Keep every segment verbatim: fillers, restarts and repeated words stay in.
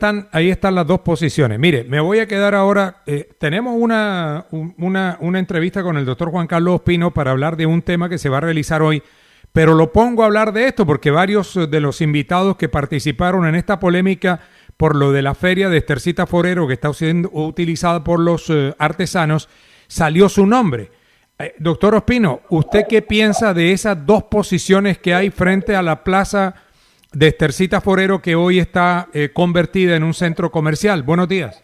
están, ahí están las dos posiciones. Mire, me voy a quedar ahora, eh, tenemos una, una, una entrevista con el doctor Juan Carlos Ospino para hablar de un tema que se va a realizar hoy, pero lo pongo a hablar de esto porque varios de los invitados que participaron en esta polémica por lo de la feria de Estercita Forero que está siendo utilizada por los eh, artesanos, salió su nombre. Eh, doctor Ospino, ¿usted qué piensa de esas dos posiciones que hay frente a la plaza de Estercita Forero que hoy está eh, convertida en un centro comercial? Buenos días.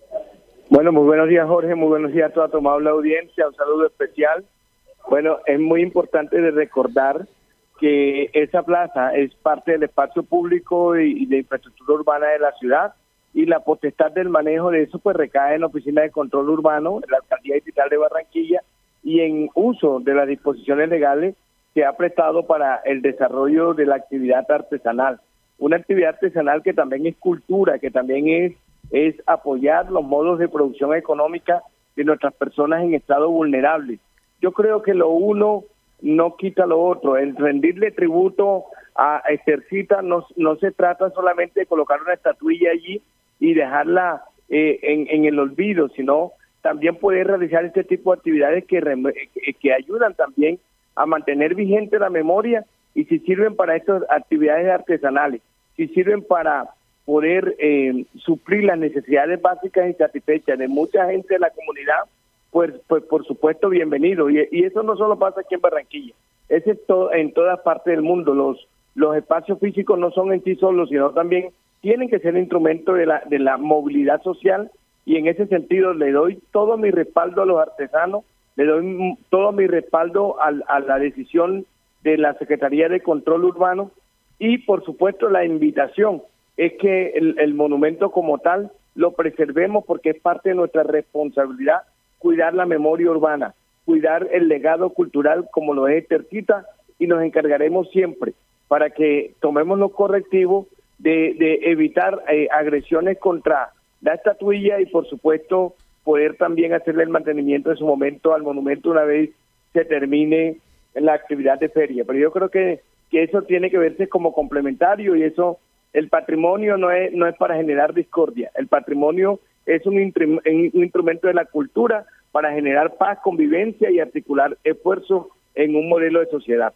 Bueno, muy buenos días, Jorge, muy buenos días a toda tu amable audiencia, un saludo especial. Bueno, es muy importante de recordar que esa plaza es parte del espacio público y de infraestructura urbana de la ciudad, y la potestad del manejo de eso pues recae en la Oficina de Control Urbano, en la Alcaldía Distrital de Barranquilla, y en uso de las disposiciones legales que ha prestado para el desarrollo de la actividad artesanal. Una actividad artesanal que también es cultura, que también es, es apoyar los modos de producción económica de nuestras personas en estado vulnerable. Yo creo que lo uno no quita lo otro. El rendirle tributo a Estercita no, no se trata solamente de colocar una estatuilla allí y dejarla eh, en, en el olvido, sino también poder realizar este tipo de actividades que, que ayudan también a mantener vigente la memoria, y si sirven para estas actividades artesanales, si sirven para poder eh, suplir las necesidades básicas y satisfechas de mucha gente de la comunidad, pues, pues por supuesto bienvenido. Y, y eso no solo pasa aquí en Barranquilla, es en, to, en todas partes del mundo. Los, los espacios físicos no son en sí solos, sino también tienen que ser instrumento de la, de la movilidad social, y en ese sentido le doy todo mi respaldo a los artesanos. Le doy todo mi respaldo a, a la decisión de la Secretaría de Control Urbano, y por supuesto la invitación es que el, el monumento como tal lo preservemos, porque es parte de nuestra responsabilidad cuidar la memoria urbana, cuidar el legado cultural como lo es Estercita, y nos encargaremos siempre para que tomemos los correctivos de, de evitar eh, agresiones contra la estatuilla, y por supuesto poder también hacerle el mantenimiento en su momento al monumento una vez se termine la actividad de feria. Pero yo creo que, que eso tiene que verse como complementario, y eso, el patrimonio no es, no es para generar discordia. El patrimonio es un, un, un instrumento de la cultura para generar paz, convivencia y articular esfuerzo en un modelo de sociedad.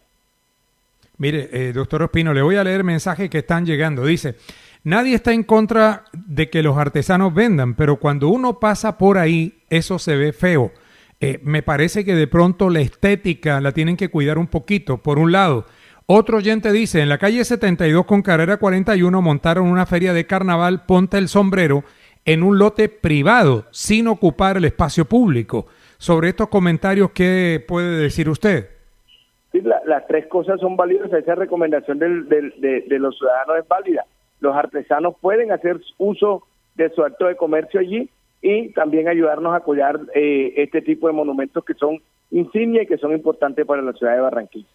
Mire, eh, doctor Ospino, le voy a leer mensajes que están llegando. Dice: nadie está en contra de que los artesanos vendan, pero cuando uno pasa por ahí, eso se ve feo. Eh, me parece que de pronto la estética la tienen que cuidar un poquito, por un lado. Otro oyente dice: en la calle setenta y dos con carrera cuarenta y uno montaron una feria de carnaval Ponte el Sombrero en un lote privado, sin ocupar el espacio público. Sobre estos comentarios, ¿qué puede decir usted? Sí, la, las tres cosas son válidas. Esa recomendación del, del, de, de los ciudadanos es válida. Los artesanos pueden hacer uso de su acto de comercio allí, y también ayudarnos a cuidar eh, este tipo de monumentos que son insignia y que son importantes para la ciudad de Barranquilla.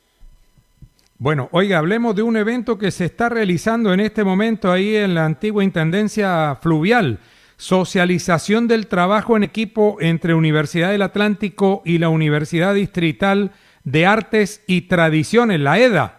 Bueno, oiga, hablemos de un evento que se está realizando en este momento ahí en la antigua Intendencia Fluvial. Socialización del trabajo en equipo entre Universidad del Atlántico y la Universidad Distrital de Artes y Tradiciones, la EDA.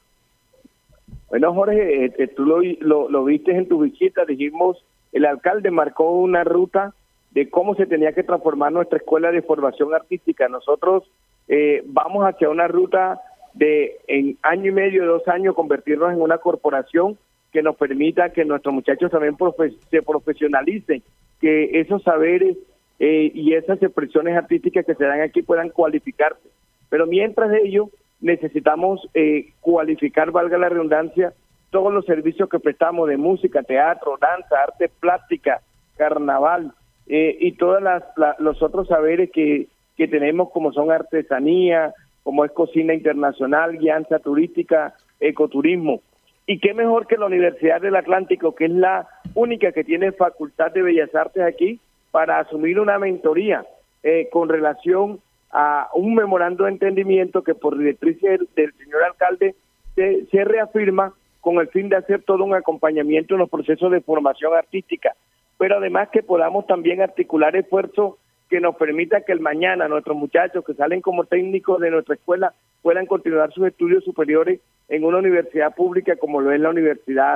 Bueno, Jorge, eh, tú lo, lo, lo viste en tu visita. Dijimos, el alcalde marcó una ruta de cómo se tenía que transformar nuestra escuela de formación artística. Nosotros eh, vamos hacia una ruta de en año y medio, dos años, convertirnos en una corporación que nos permita que nuestros muchachos también profe- se profesionalicen, que esos saberes eh, y esas expresiones artísticas que se dan aquí puedan cualificarse. Pero mientras de ello, necesitamos eh, cualificar, valga la redundancia, todos los servicios que prestamos de música, teatro, danza, arte plástica, carnaval, eh, y todos la, los otros saberes que, que tenemos, como son artesanía, como es cocina internacional, guianza turística, ecoturismo. Y qué mejor que la Universidad del Atlántico, que es la única que tiene Facultad de Bellas Artes aquí, para asumir una mentoría eh, con relación a un memorando de entendimiento que por directrices del, del señor alcalde se, se reafirma con el fin de hacer todo un acompañamiento en los procesos de formación artística, pero además que podamos también articular esfuerzos que nos permita que el mañana nuestros muchachos que salen como técnicos de nuestra escuela puedan continuar sus estudios superiores en una universidad pública como lo es la Universidad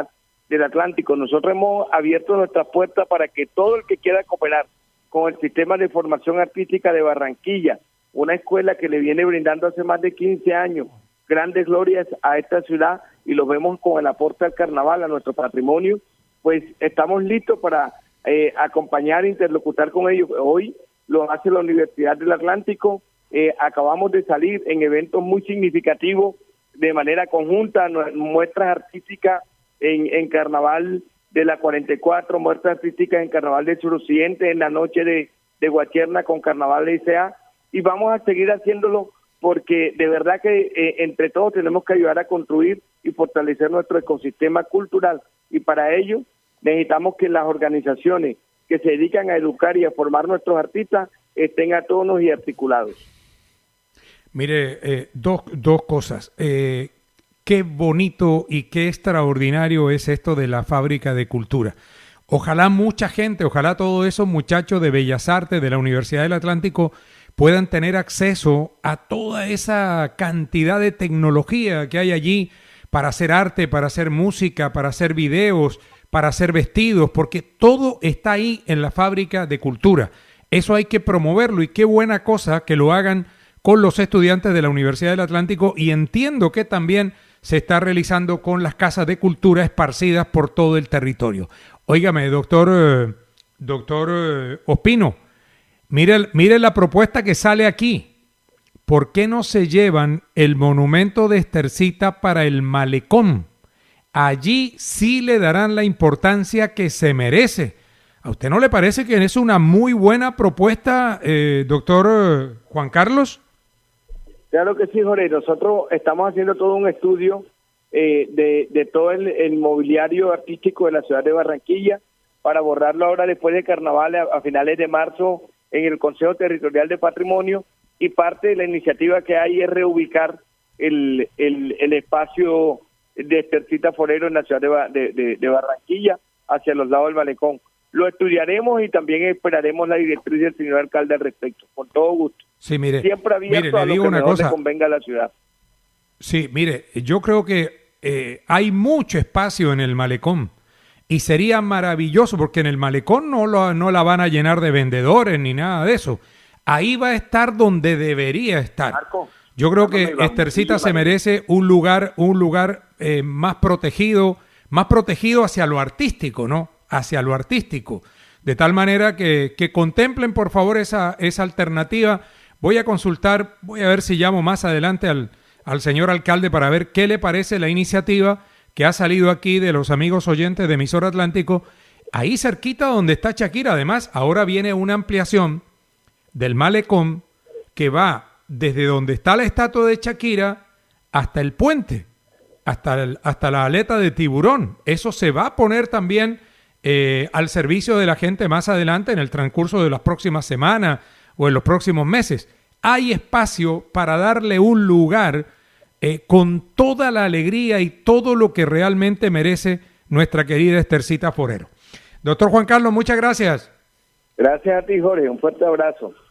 del Atlántico. Nosotros hemos abierto nuestras puertas para que todo el que quiera cooperar con el Sistema de Formación Artística de Barranquilla, una escuela que le viene brindando hace más de quince años grandes glorias a esta ciudad, y lo vemos con el aporte al carnaval, a nuestro patrimonio, pues estamos listos para eh, acompañar e interlocutar con ellos. Hoy lo hace la Universidad del Atlántico. Eh, acabamos de salir en eventos muy significativos de manera conjunta, muestras artísticas en, en Carnaval de la cuarenta y cuatro, muestras artísticas en Carnaval del Suroccidente, en la noche de, de Guacherna con Carnaval de I C A, y vamos a seguir haciéndolo porque de verdad que eh, entre todos tenemos que ayudar a construir y fortalecer nuestro ecosistema cultural, y para ello necesitamos que las organizaciones que se dedican a educar y a formar nuestros artistas estén a tonos y articulados. Mire, eh, dos, dos cosas. Eh, qué bonito y qué extraordinario es esto de la Fábrica de Cultura. Ojalá mucha gente, ojalá todos esos muchachos de Bellas Artes de la Universidad del Atlántico puedan tener acceso a toda esa cantidad de tecnología que hay allí para hacer arte, para hacer música, para hacer videos, para hacer vestidos, porque todo está ahí en la Fábrica de Cultura. Eso hay que promoverlo, y qué buena cosa que lo hagan con los estudiantes de la Universidad del Atlántico, y entiendo que también se está realizando con las casas de cultura esparcidas por todo el territorio. Óigame, doctor, eh, doctor eh, Ospino, mire, mire la propuesta que sale aquí. ¿Por qué no se llevan el monumento de Estercita para el malecón? Allí sí le darán la importancia que se merece. ¿A usted no le parece que es una muy buena propuesta, eh, doctor eh, Juan Carlos? Claro que sí, Jorge. Nosotros estamos haciendo todo un estudio eh, de, de todo el, el mobiliario artístico de la ciudad de Barranquilla para abordarlo ahora después de Carnaval a, a finales de marzo en el Consejo Territorial de Patrimonio, y parte de la iniciativa que hay es reubicar el, el, el espacio de Estercita Forero en la ciudad de, de, de, de Barranquilla hacia los lados del malecón. Lo estudiaremos y también esperaremos la directriz del señor alcalde al respecto, con todo gusto. Sí, mire, siempre abierto mire, le a lo digo que una mejor cosa. le convenga a la ciudad. Sí, mire, yo creo que eh, hay mucho espacio en el malecón, y sería maravilloso, porque en el malecón no, lo, no la van a llenar de vendedores ni nada de eso. Ahí va a estar donde debería estar. Marco, yo creo que Estercita se merece un lugar, un lugar eh, más protegido, más protegido hacia lo artístico, ¿no? Hacia lo artístico. De tal manera que, que contemplen, por favor, esa, esa alternativa. Voy a consultar, voy a ver si llamo más adelante al, al señor alcalde para ver qué le parece la iniciativa que ha salido aquí de los amigos oyentes de Emisora Atlántico, ahí cerquita donde está Shakira. Además, ahora viene una ampliación del malecón que va desde donde está la estatua de Shakira hasta el puente, hasta, el, hasta la aleta de tiburón. Eso se va a poner también eh, al servicio de la gente más adelante en el transcurso de las próximas semanas o en los próximos meses. Hay espacio para darle un lugar eh, con toda la alegría y todo lo que realmente merece nuestra querida Estercita Forero. Doctor Juan Carlos, muchas gracias. Gracias a ti, Jorge. Un fuerte abrazo.